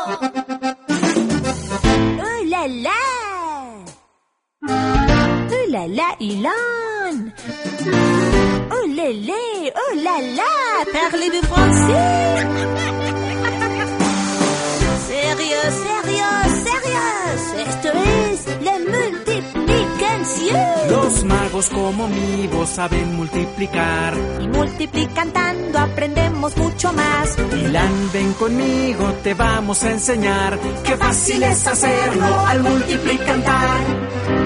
¡Oh, la, la! ¡Oh, la, la, Ilan! ¡Oh, lélé! ¡Oh, la, la! Parlez-vous français? ¡Sérieux, sérieux, sérieux! Esto es la multiplicación. Los magos como mi voz saben multiplicar. Y multiplicando aprendemos mucho más. Ilan, ven conmigo, te vamos a enseñar. Qué fácil es hacerlo al multiplicar.